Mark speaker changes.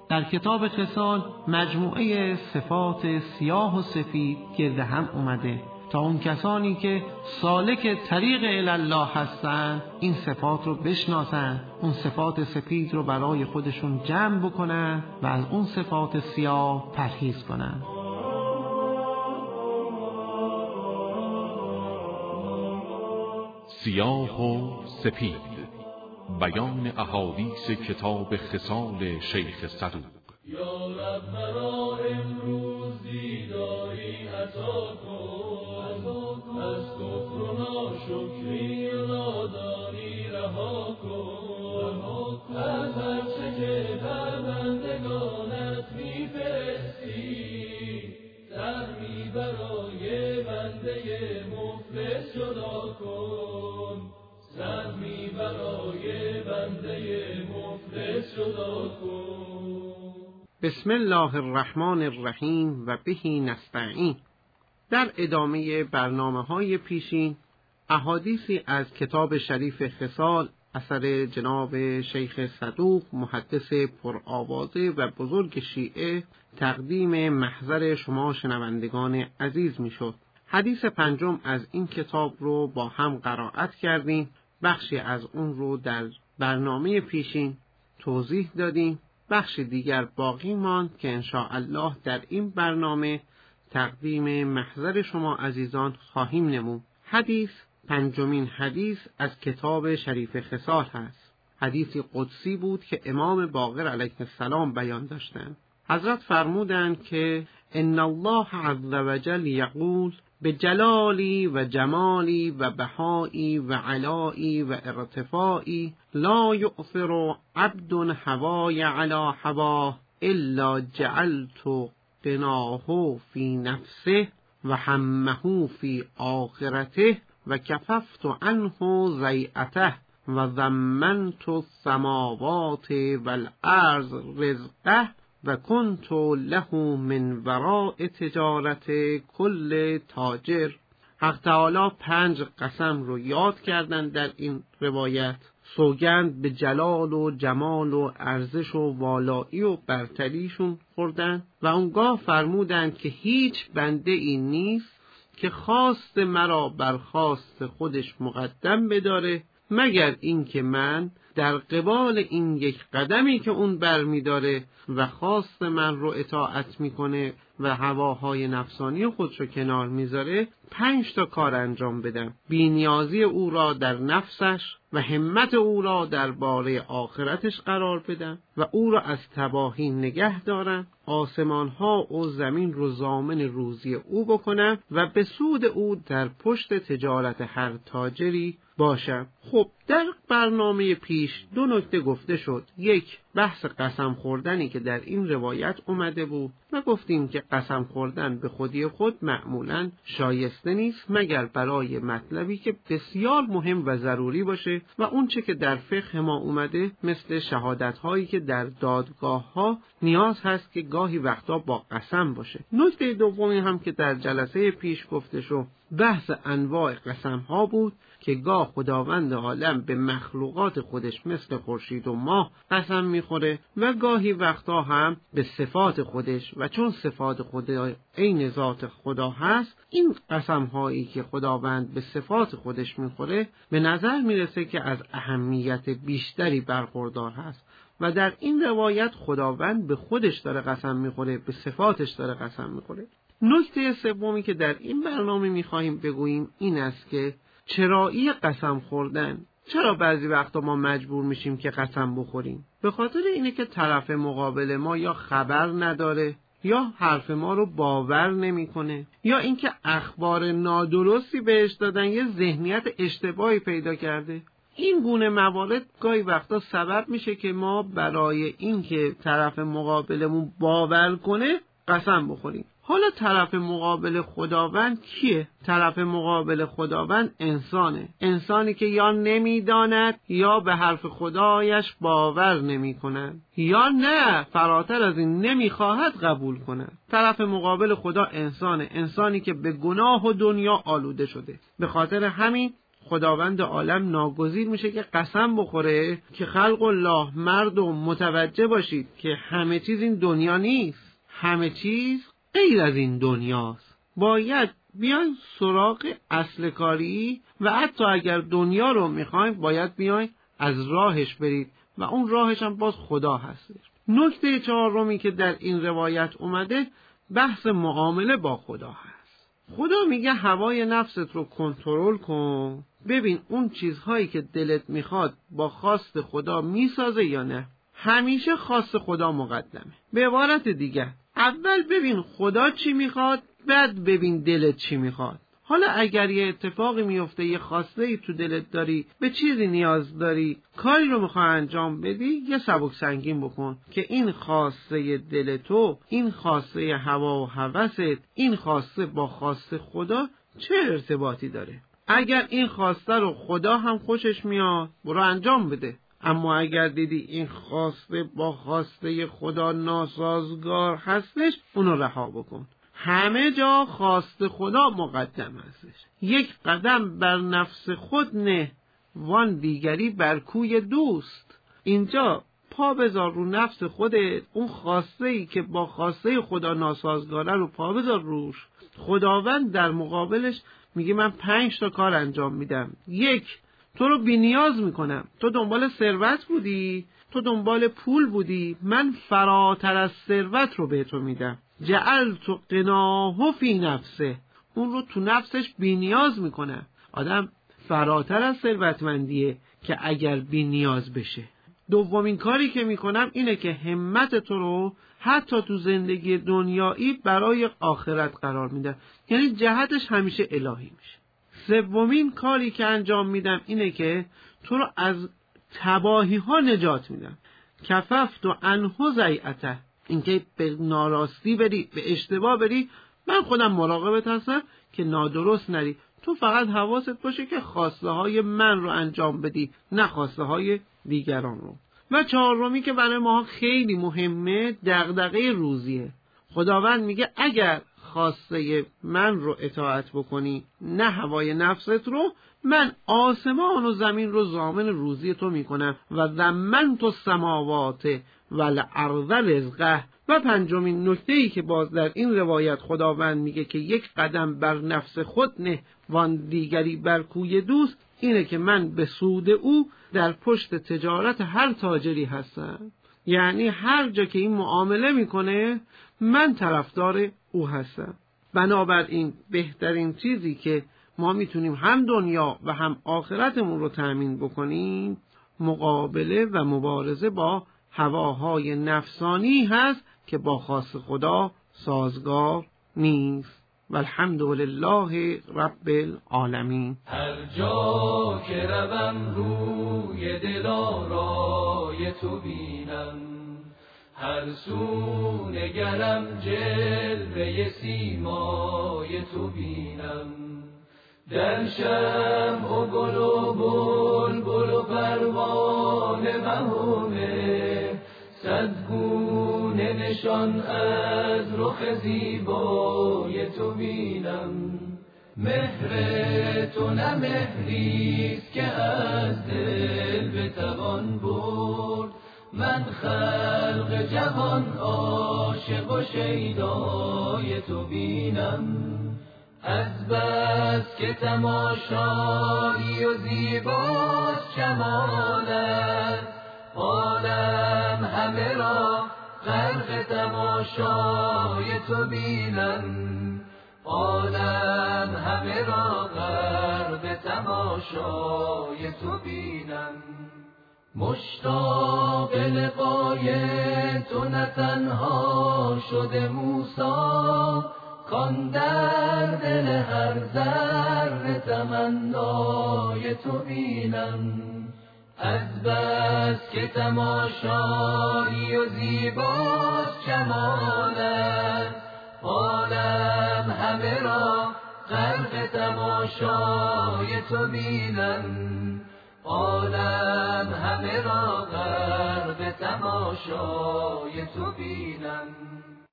Speaker 1: در کتاب خصال مجموعه صفات سیاه و سفید گرد هم اومده تا اون کسانی که سالک طریق الله هستن این صفات رو بشناسن، اون صفات سفید رو برای خودشون جمع بکنن و از اون صفات سیاه پرهیز کنن.
Speaker 2: سیاه و سپید، بیان احادیث کتاب خصال شیخ صدوق.
Speaker 3: یا رب مرا امروز دیداری عطا کن، از کفر و ناشکری و نادانی رها کن، از هر چه که بر بندگانت میفرستی سهمی برای بنده مفلس جدا کن، سهمی برای بنده مفلس جدا کن.
Speaker 1: بسم الله الرحمن الرحیم و بهی نستعین. در ادامه برنامه‌های پیشین احادیثی از کتاب شریف خصال اثر جناب شیخ صدوق محدث پرآوازه و بزرگ شیعه تقدیم محضر شما شنوندگان عزیز میشد. حدیث پنجم از این کتاب رو با هم قرائت کردیم. بخشی از اون رو در برنامه پیشین توضیح دادیم. بخش دیگر باقی ماند که انشاءالله در این برنامه تقدیم محضر شما عزیزان خواهیم نمود. حدیث پنجمین حدیث از کتاب شریف خصال هست. حدیثی قدسی بود که امام باقر علیه السلام بیان داشتند. حضرت فرمودند که ان الله عز وجل یقول بجلالی و جمالی و بهایی و علائی و ارتفاعی لا یؤثر عبد هوای علی هواه الا جعلت قناه فی نفسه و همه فی آخرته و کففت عنه ضیعته و ضمنت السماوات والارض رزقه و کنت له من وراء تجارت کل تاجر. حق تعالی 5 قسم رو یاد کردن در این روایت. سوگند به جلال و جمال و ارزش و والایی و برتریشون خوردن و اونگاه فرمودند که هیچ بنده این نیست که خواست مرا بر خواست خودش مقدم بداره مگر اینکه من در قبال این یک قدمی که اون برمیداره و خواست من رو اطاعت میکنه و هواهای نفسانی خودشو کنار میذاره 5 تا کار انجام بدم. بی‌نیازی او را در نفسش و همت او را درباره آخرتش قرار بدم و او را از تباهی نگه دارم. آسمان ها و زمین رو ضامن روزی او بکنم و به سود او در پشت تجارت هر تاجری باشم. خب در برنامه پیش 2 نکته گفته شد. یک، بحث قسم خوردنی که در این روایت اومده بود و گفتیم که قسم خوردن به خودی خود معمولاً شایسته نیست مگر برای مطلبی که بسیار مهم و ضروری باشه و اون چه که در فقه ما اومده مثل شهادت هایی که در دادگاه ها نیاز هست که گاهی وقتا با قسم باشه. نکته دومی هم که در جلسه پیش گفته شد بحث انواع قسم ها بود که گاه خداوند عالم به مخلوقات خودش مثل خورشید و ماه قسم میخوره و گاهی وقتا هم به صفات خودش و چون صفات خدا عین ذات خدا هست این قسم هایی که خداوند به صفات خودش میخوره به نظر میرسه که از اهمیت بیشتری برخوردار هست و در این روایت خداوند به خودش داره قسم میخوره، به صفاتش داره قسم میخوره. نکته سومی که در این برنامه میخواهیم بگوییم این است که چرایی قسم خوردن. چرا بعضی وقتا ما مجبور میشیم که قسم بخوریم؟ به خاطر اینه که طرف مقابل ما یا خبر نداره یا حرف ما رو باور نمیکنه یا اینکه اخبار نادرستی بهش دادن یه ذهنیت اشتباهی پیدا کرده. این گونه موارد گاهی وقتا سبب میشه که ما برای اینکه طرف مقابلمون باور کنه قسم بخوریم. حالا طرف مقابل خداوند کیه؟ طرف مقابل خداوند انسانی که یا نمیداند یا به حرف خدایش باور نمی کند یا نه فراتر از این نمیخواهد قبول کند. طرف مقابل خدا انسانی که به گناه و دنیا آلوده شده. به خاطر همین خداوند عالم ناگزیر میشه که قسم بخوره که خلق الله، مردم متوجه باشید که همه چیز این دنیا نیست، همه چیز غیر از این دنیاست. باید بیاین سراغ اصل کاری و حتی اگر دنیا رو میخواین باید بیاین از راهش برید و اون راهش هم باز خدا هست. نکته چهارمی که در این روایت اومده بحث معامله با خدا هست. خدا میگه هوای نفست رو کنترل کن، ببین اون چیزهایی که دلت میخواد با خواست خدا میسازه یا نه. همیشه خواست خدا مقدمه. به عبارت دیگه اول ببین خدا چی میخواد، بعد ببین دلت چی میخواد. حالا اگر یه اتفاقی میفته، یه خواسته ای تو دلت داری، به چیزی نیاز داری، کاری رو میخوای انجام بدی، یه سبک سنگین بکن که این خواسته دل تو، این خواسته هوا و هوست، این خواسته با خواسته خدا چه ارتباطی داره. اگر این خواسته رو خدا هم خوشش میاد، برو انجام بده. اما اگر دیدی این خواسته با خواسته خدا ناسازگار هستش، اونو رها بکن. همه جا خواست خدا مقدم هستش. یک قدم بر نفس خود نه، وان دیگری بر کوی دوست. اینجا پا بذار رو نفس خودت، اون خواسته ای که با خواسته خدا ناسازگاره رو پا بذار روش. خداوند در مقابلش میگه من 5 تا کار انجام میدم. 1، تو رو بی نیاز میکنم. تو دنبال ثروت بودی، تو دنبال پول بودی، من فراتر از ثروت رو به تو میدم. جعلت غناه فی نفسه، اون رو تو نفسش بی نیاز میکنه. آدم فراتر از ثروتمندیه که اگر بی نیاز بشه. دومین کاری که میکنم اینه که همت تو رو حتی تو زندگی دنیایی برای آخرت قرار میدم، یعنی جهتش همیشه الهی میشه. سومین کاری که انجام میدم اینه که تو رو از تباهی ها نجات میدم. کففت و عنه ضیعته، اینکه به ناراستی بری، به اشتباه بری، من خودم مراقبت هستم که نادرست نری. تو فقط حواست باشه که خواسته های من رو انجام بدی، نه خواسته های دیگران رو. و چهارمی که برای ما خیلی مهمه، دغدغه روزیه. خداوند میگه اگر خواسته من رو اطاعت بکنی، نه هوای نفست رو، من آسمان و زمین رو ضامن روزی تو میکنم. و ضمنت السماوات والارض رزقه. و پنجمین نکته‌ای که باز در این روایت خداوند میگه که یک قدم بر نفس خود نه، وان دیگری بر کوی دوست، اینه که من به سود او در پشت تجارت هر تاجری هستم. یعنی هر جا که این معامله میکنه من طرفدار او هستم. بنابراین بهترین چیزی که ما میتونیم هم دنیا و هم آخرتمون رو تأمین بکنیم، مقابله و مبارزه با هواهای نفسانی هست که با خواست خدا سازگار نیست. والحمدلله رب العالمین.
Speaker 3: هر جا که روم روی دلارای تو بینم، هر سو نگرم جلوه سیمای تو بینم. در شمع و گل و بلبل و پروانه بهونه، صد گونه نشان از رخ زیبای تو بینم. مهر تو نه مهریست که از دل بتوان برد، من خلق جهان عاشق و شیدای تو بینم. از بس که تماشایی و زیباست جمالت، عالم همه را غرق تماشای تو بینم. عالم همه را غرق تماشای تو بینم. مشتاق لقای تو نه تنها شده موسی، کان در دل هر ذره تمنای تو بینم. از بس که تماشایی و زیباست جمالت، عالم همه را غرق تماشای تو بینم. عالم همه را غرق تماشای تو بینم.